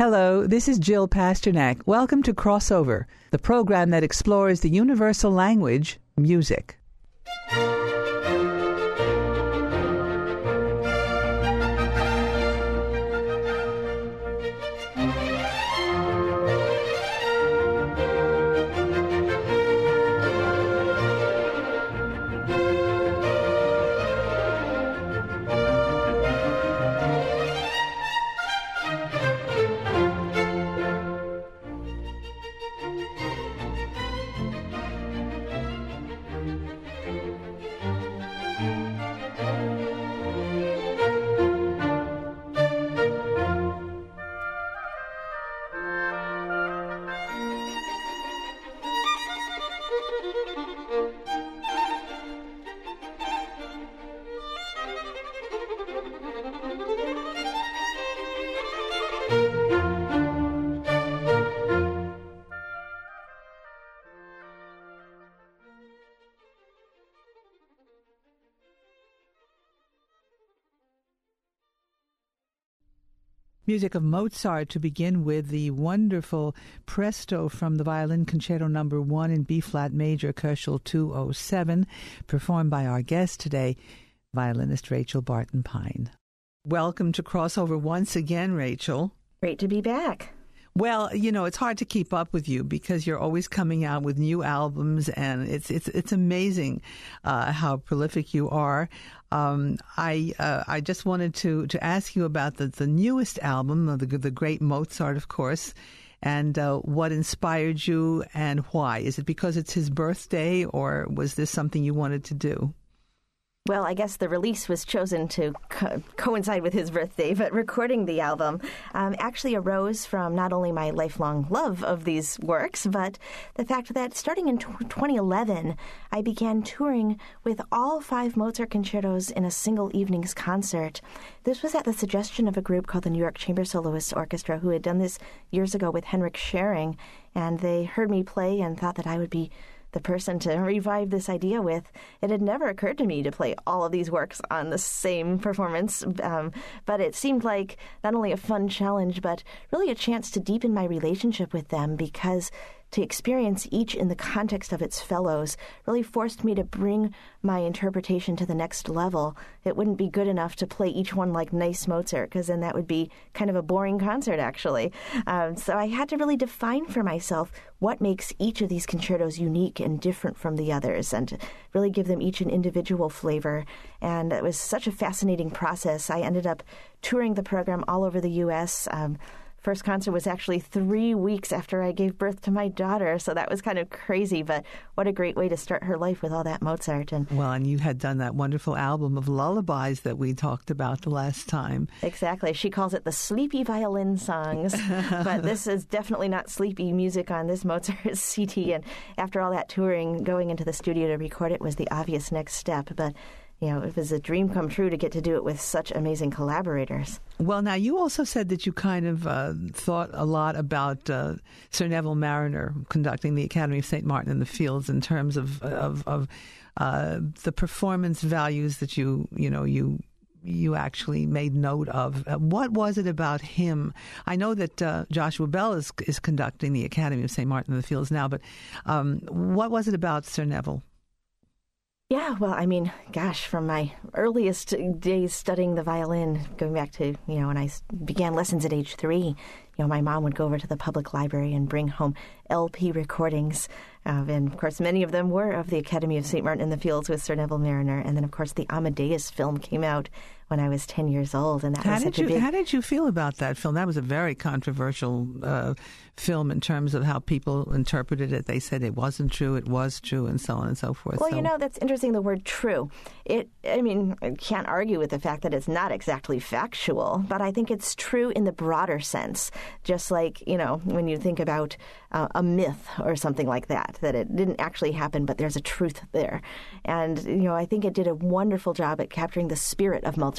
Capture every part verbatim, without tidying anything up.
Hello, this is Jill Pasternak. Welcome to Crossover, the program that explores the universal language, music. Music of Mozart to begin with, the wonderful Presto from the Violin Concerto Number One in B-flat major, Köchel two oh seven, performed by our guest today, violinist Rachel Barton Pine. Welcome to Crossover once again, Rachel. Great to be back. Well, you know, it's hard to keep up with you because you're always coming out with new albums, and it's it's it's amazing uh, how prolific you are. Um, I uh, I just wanted to, to ask you about the, the newest album, the the great Mozart, of course, and uh, what inspired you and why. Is it because it's his birthday, or was this something you wanted to do? Well, I guess the release was chosen to co- coincide with his birthday, but recording the album um, actually arose from not only my lifelong love of these works, but the fact that starting in t- twenty eleven, I began touring with all five Mozart concertos in a single evening's concert. This was at the suggestion of a group called the New York Chamber Soloists Orchestra, who had done this years ago with Henrik Schering, and they heard me play and thought that I would be the person to revive this idea with. It had never occurred to me to play all of these works on the same performance, um, but it seemed like not only a fun challenge, but really a chance to deepen my relationship with them, because to experience each in the context of its fellows really forced me to bring my interpretation to the next level. It wouldn't be good enough to play each one like nice Mozart, because then that would be kind of a boring concert, actually. Um, so I had to really define for myself what makes each of these concertos unique and different from the others, and really give them each an individual flavor. And it was such a fascinating process. I ended up touring the program all over the U S Um, First concert was actually three weeks after I gave birth to my daughter, so that was kind of crazy, but what a great way to start her life with all that Mozart. And well, and you had done that wonderful album of lullabies that we talked about the last time. Exactly. She calls it the sleepy violin songs, but this is definitely not sleepy music on this Mozart C D, and after all that touring, going into the studio to record it was the obvious next step, but you know, it was a dream come true to get to do it with such amazing collaborators. Well, now, you also said that you kind of uh, thought a lot about uh, Sir Neville Marriner conducting the Academy of Saint Martin in the Fields in terms of of, of uh, the performance values that you, you know, you you actually made note of. Uh, what was it about him? I know that uh, Joshua Bell is, is conducting the Academy of Saint Martin in the Fields now, but um, what was it about Sir Neville? Yeah, well, I mean, gosh, from my earliest days studying the violin, going back to, you know, when I began lessons at age three, you know, my mom would go over to the public library and bring home L P recordings. Uh, and, of course, many of them were of the Academy of Saint Martin in the Fields with Sir Neville Marriner. And then, of course, the Amadeus film came out when I was ten years old. And that how was did such you, a big... How did you feel about that film? That was a very controversial uh, film in terms of how people interpreted it. They said it wasn't true, it was true, and so on and so forth. Well, so, you know, that's interesting, the word true. It, I mean, I can't argue with the fact that it's not exactly factual, but I think it's true in the broader sense. Just like, you know, when you think about uh, a myth or something like that, that it didn't actually happen, but there's a truth there. And, you know, I think it did a wonderful job at capturing the spirit of Mozart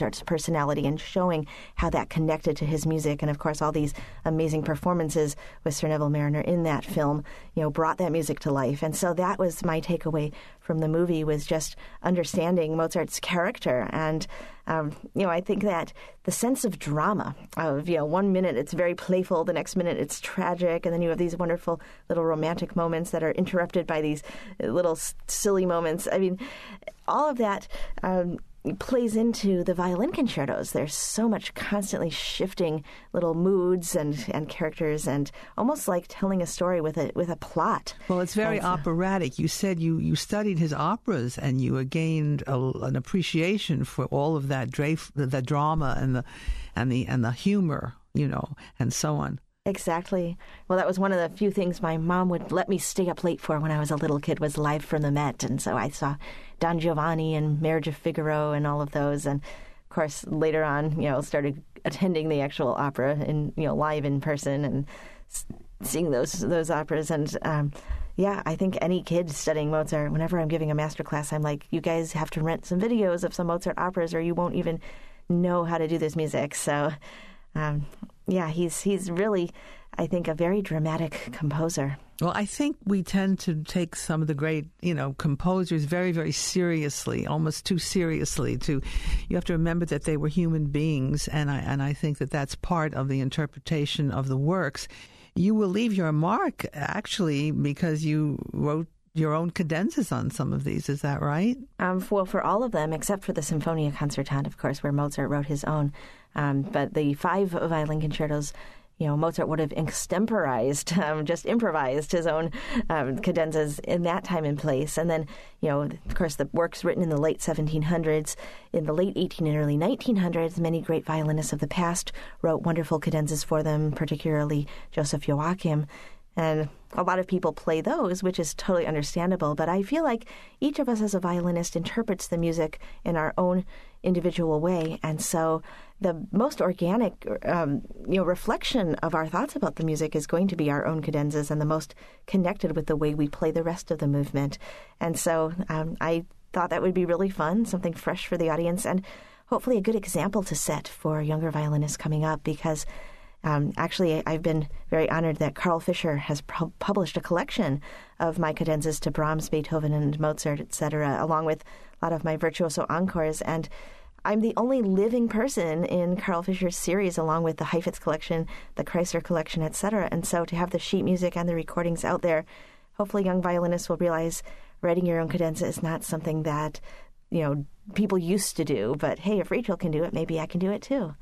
Mozart's personality and showing how that connected to his music. And, of course, all these amazing performances with Sir Neville Marriner in that film, you know, brought that music to life. And so that was my takeaway from the movie, was just understanding Mozart's character. And, um, you know, I think that the sense of drama of, you know, one minute it's very playful, the next minute it's tragic, and then you have these wonderful little romantic moments that are interrupted by these little silly moments. I mean, all of that um, plays into the violin concertos. There's so much constantly shifting little moods and, and characters, and almost like telling a story with a with a plot. Well, it's very so, operatic. You said you, you studied his operas, and you gained a, an appreciation for all of that dra- the drama and the and the and the humor, you know, and so on. Exactly. Well, that was one of the few things my mom would let me stay up late for when I was a little kid, was Live from the Met. And so I saw Don Giovanni and Marriage of Figaro and all of those. And, of course, later on, you know, started attending the actual opera and, you know, live in person and seeing those those operas. And, um, yeah, I think any kid studying Mozart, whenever I'm giving a master class, I'm like, you guys have to rent some videos of some Mozart operas or you won't even know how to do this music. So... Um, yeah, he's he's really, I think, a very dramatic composer. Well, I think we tend to take some of the great, you know, composers very, very seriously, almost too seriously. To, you have to remember that they were human beings, and I and I think that that's part of the interpretation of the works. You will leave your mark, actually, because you wrote your own cadenzas on some of these. Is that right? Um, well, for all of them, except for the Sinfonia Concertante, of course, where Mozart wrote his own. Um, but the five violin concertos, you know, Mozart would have extemporized, um, just improvised his own um, cadenzas in that time and place. And then, you know, of course, the works written in the late seventeen hundreds, in the late eighteen and early nineteen hundreds, many great violinists of the past wrote wonderful cadenzas for them, particularly Joseph Joachim. And a lot of people play those, which is totally understandable. But I feel like each of us as a violinist interprets the music in our own individual way. And so the most organic um, you know, reflection of our thoughts about the music is going to be our own cadenzas, and the most connected with the way we play the rest of the movement. And so um, I thought that would be really fun, something fresh for the audience, and hopefully a good example to set for younger violinists coming up, because Um, actually, I've been very honored that Carl Fischer has pu- published a collection of my cadenzas to Brahms, Beethoven, and Mozart, et cetera, along with a lot of my virtuoso encores. And I'm the only living person in Carl Fischer's series, along with the Heifetz collection, the Kreisler collection, et cetera. And so to have the sheet music and the recordings out there, hopefully young violinists will realize writing your own cadenza is not something that, you know, people used to do. But hey, if Rachel can do it, maybe I can do it too.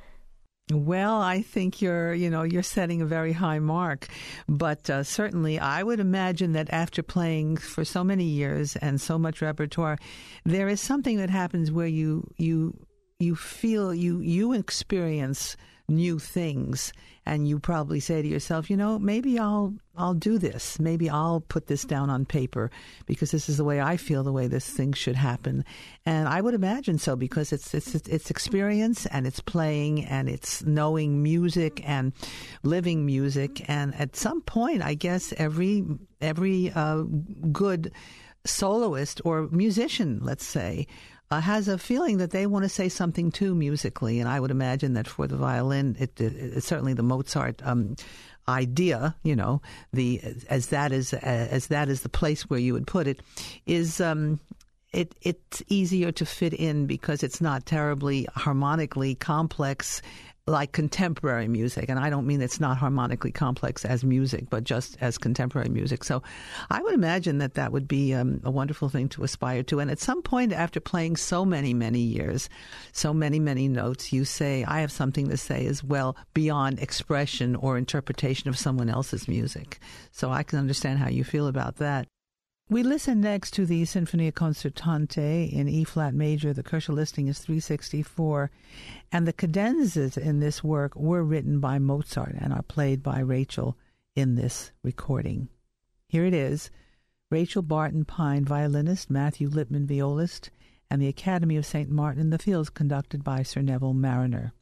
Well, I think you're, you know, you're setting a very high mark. But uh, certainly I would imagine that after playing for so many years and so much repertoire, there is something that happens where you you you feel, you you experience new things, and you probably say to yourself, you know, maybe I'll I'll do this. Maybe I'll put this down on paper because this is the way I feel, the way this thing should happen. And I would imagine so, because it's it's it's experience, and it's playing, and it's knowing music and living music. And at some point, I guess every every uh, good soloist or musician, let's say, Uh, has a feeling that they want to say something too musically. And I would imagine that for the violin, it, it, it's certainly the Mozart um, idea, you know, the as that is as that is the place where you would put it, is um, it it's easier to fit in because it's not terribly harmonically complex like contemporary music. And I don't mean it's not harmonically complex as music, but just as contemporary music. So I would imagine that that would be um, a wonderful thing to aspire to. And at some point, after playing so many, many years, so many, many notes, you say, I have something to say as well beyond expression or interpretation of someone else's music. So I can understand how you feel about that. We listen next to the Sinfonia Concertante in E-flat major. The Koelsch listing is three sixty-four. And the cadenzas in this work were written by Mozart and are played by Rachel in this recording. Here it is. Rachel Barton Pine, violinist, Matthew Lipman, violist, and the Academy of Saint Martin in the Fields, conducted by Sir Neville Marriner.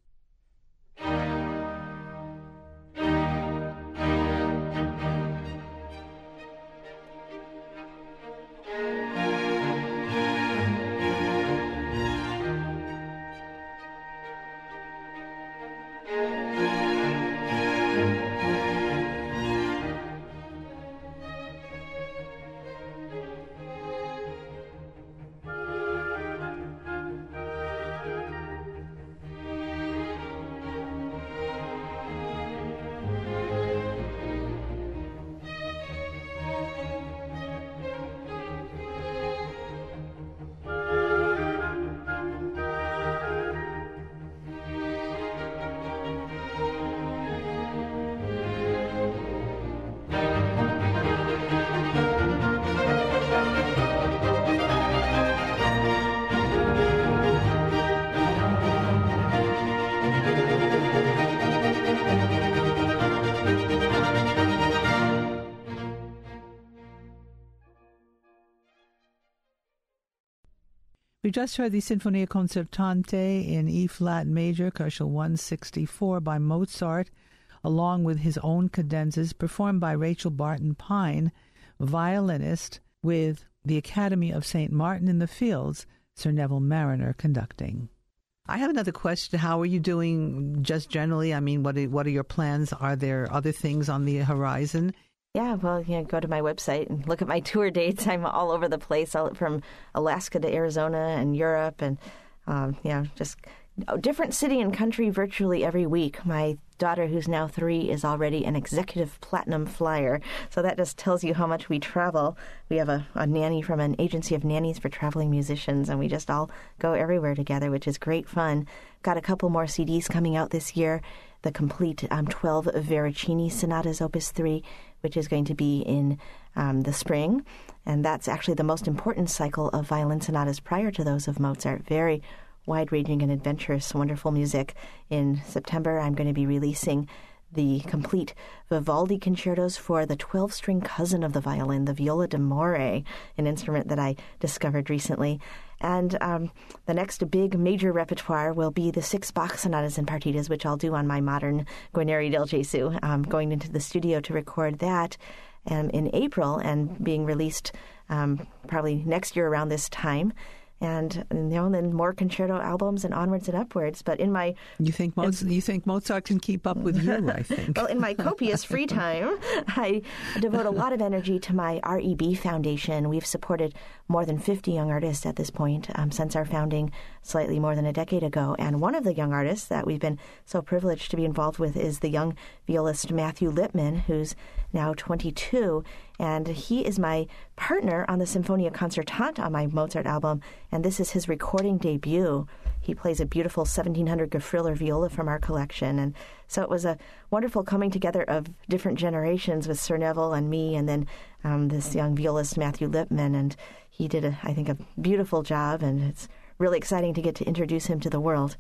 We just heard the Sinfonia Concertante in E-flat major, Kochel one sixty-four by Mozart, along with his own cadenzas, performed by Rachel Barton Pine, violinist, with the Academy of Saint Martin in the Fields, Sir Neville Marriner conducting. I have another question. How are you doing just generally? I mean, what are, what are your plans? Are there other things on the horizon? Yeah, well, you know, go to my website and look at my tour dates. I'm all over the place, all from Alaska to Arizona and Europe, and um, you know, just a different city and country virtually every week. My daughter, who's now three, is already an executive platinum flyer, so that just tells you how much we travel. We have a, a nanny from an agency of nannies for traveling musicians, and we just all go everywhere together, which is great fun. Got a couple more C Ds coming out this year. The complete um, twelve Veracini Sonatas, Opus three, which is going to be in um, the spring. And that's actually the most important cycle of violin sonatas prior to those of Mozart. Very wide-ranging and adventurous, wonderful music. In September, I'm going to be releasing the complete Vivaldi concertos for the twelve-string cousin of the violin, the viola d'amore, an instrument that I discovered recently. And um, the next big major repertoire will be the six Bach sonatas and partitas, which I'll do on my modern Guarneri del Gesù. I'm going into the studio to record that um, in April and being released um, probably next year around this time. And, you know, and then more concerto albums and onwards and upwards. But in my... You think Mozart, you think Mozart can keep up with you, I think. Well, in my copious free time, I devote a lot of energy to my R E B Foundation. We've supported more than fifty young artists at this point um, since our founding slightly more than a decade ago. And one of the young artists that we've been so privileged to be involved with is the young violist Matthew Lipman, who's now twenty-two. And he is my partner on the Sinfonia Concertante on my Mozart album, and this is his recording debut. He plays a beautiful seventeen hundred Gefriller viola from our collection, and so it was a wonderful coming together of different generations with Sir Neville and me, and then um, this young violist, Matthew Lipman, and he did, a, I think, a beautiful job, and it's really exciting to get to introduce him to the world.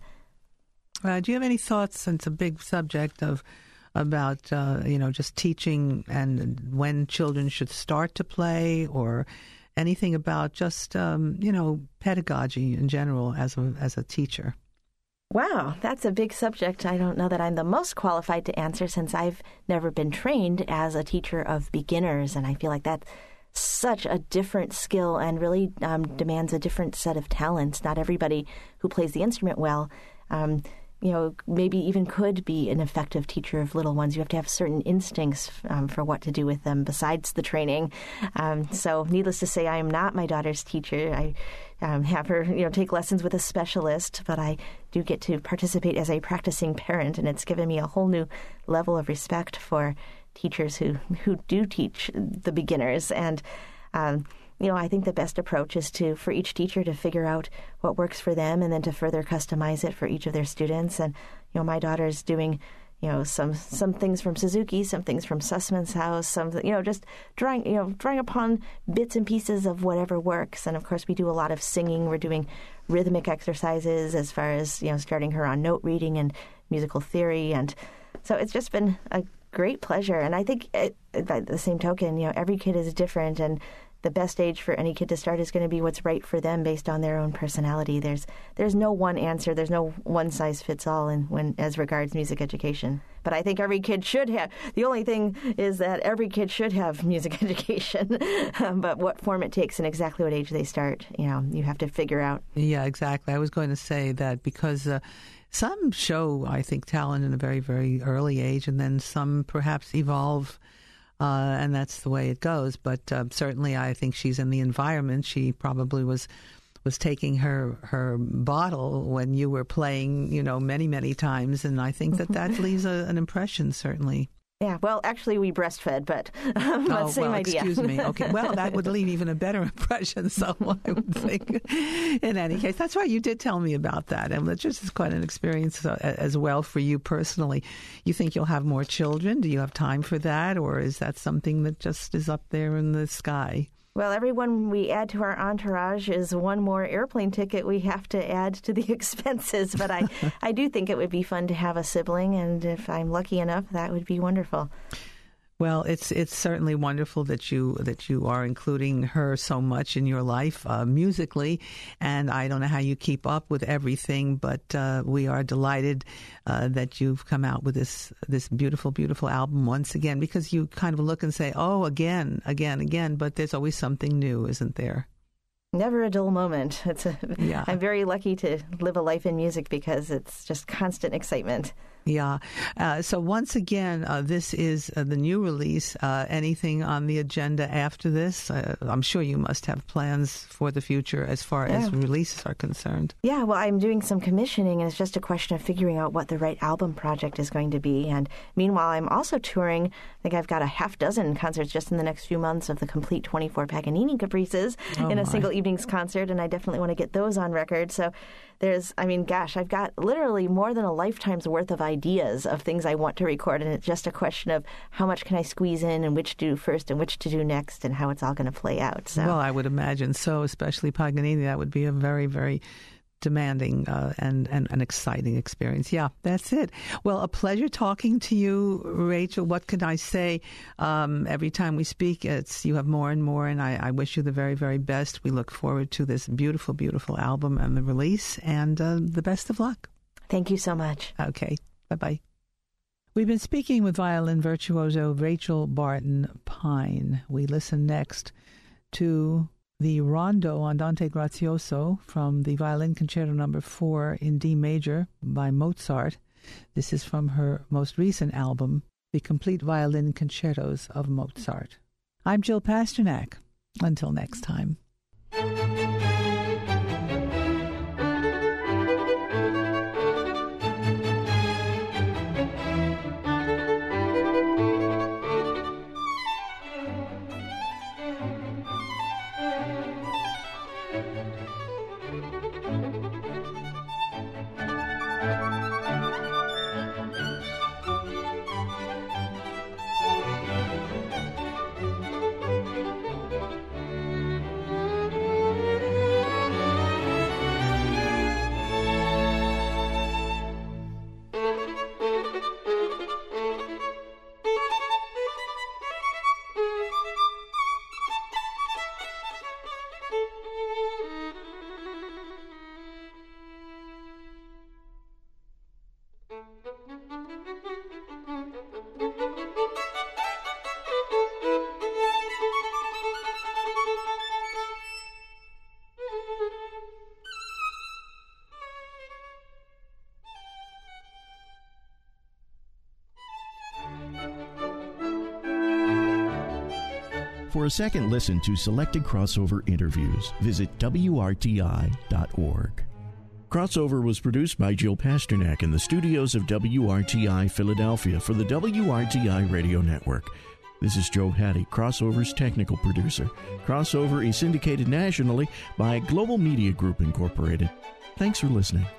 Uh, do you have any thoughts, since it's a big subject, of about, uh, you know, just teaching and when children should start to play, or anything about just, um, you know, pedagogy in general as a, as a teacher? Wow, that's a big subject. I don't know that I'm the most qualified to answer, since I've never been trained as a teacher of beginners, and I feel like that's such a different skill and really um, demands a different set of talents. Not everybody who plays the instrument well um you know, maybe even could be an effective teacher of little ones. You have to have certain instincts um, for what to do with them besides the training. Um, so needless to say, I am not my daughter's teacher. I um, have her, you know, take lessons with a specialist, but I do get to participate as a practicing parent, and it's given me a whole new level of respect for teachers who, who do teach the beginners. And um You know, I think the best approach is to, for each teacher to figure out what works for them and then to further customize it for each of their students. And, you know, my daughter's doing, you know, some some things from Suzuki, some things from Sussman's house, some, you know, just drawing, you know, drawing upon bits and pieces of whatever works. And, of course, we do a lot of singing. We're doing rhythmic exercises as far as, you know, starting her on note reading and musical theory. And so it's just been a great pleasure. And I think, it, by the same token, you know, every kid is different, and the best age for any kid to start is going to be what's right for them based on their own personality. There's there's no one answer. There's no one size fits all in when as regards music education. But I think every kid should have. The only thing is that every kid should have music education. um, but what form it takes and exactly what age they start, you know, you have to figure out. Yeah, exactly. I was going to say that because uh, some show, I think, talent in a very, very early age, and then some perhaps evolve. Uh, and that's the way it goes. But uh, certainly I think she's in the environment. She probably was was taking her, her bottle when you were playing, you know, many, many times. And I think that that leaves a, an impression, certainly. Yeah, well, actually, we breastfed, but um, oh, same well, idea. Excuse me. Okay, well, that would leave even a better impression, so I would think. In any case, that's right. You did tell me about that, and it just is quite an experience uh, as well for you personally. You think you'll have more children? Do you have time for that, or is that something that just is up there in the sky? Well, everyone we add to our entourage is one more airplane ticket we have to add to the expenses. But I, I do think it would be fun to have a sibling, and if I'm lucky enough, that would be wonderful. Well, it's it's certainly wonderful that you that you are including her so much in your life uh, musically, and I don't know how you keep up with everything, but uh, we are delighted uh, that you've come out with this this beautiful, beautiful album once again, because you kind of look and say, oh, again, again, again, but there's always something new, isn't there? Never a dull moment. It's a, yeah. I'm very lucky to live a life in music because it's just constant excitement. Yeah. Uh, so once again, uh, this is uh, the new release. Uh, anything on the agenda after this? Uh, I'm sure you must have plans for the future as far yeah. as releases are concerned. Yeah, well, I'm doing some commissioning, and it's just a question of figuring out what the right album project is going to be. And meanwhile, I'm also touring. I think I've got a half dozen concerts just in the next few months of the complete twenty-four Paganini Caprices oh in a my. single evenings concert, and I definitely want to get those on record. So there's, I mean, gosh, I've got literally more than a lifetime's worth of ideas of things I want to record, and it's just a question of how much can I squeeze in and which to do first and which to do next and how it's all going to play out. So. Well, I would imagine so, especially Paganini. That would be a very, very demanding uh, and, and an exciting experience. Yeah, that's it. Well, a pleasure talking to you, Rachel. What can I say? Um, every time we speak, it's you have more and more, and I, I wish you the very, very best. We look forward to this beautiful, beautiful album and the release, and uh, the best of luck. Thank you so much. Okay, bye-bye. We've been speaking with violin virtuoso Rachel Barton Pine. We listen next to the Rondo Andante Grazioso from the Violin Concerto Number Four in D major by Mozart. This is from her most recent album, The Complete Violin Concertos of Mozart. I'm Jill Pasternak. Until next time. For a second listen to selected crossover interviews, visit W R T I dot org. Crossover was produced by Jill Pasternak in the studios of W R T I Philadelphia for the W R T I Radio Network. This is Joe Hattie, Crossover's technical producer. Crossover is syndicated nationally by Global Media Group Incorporated. Thanks for listening.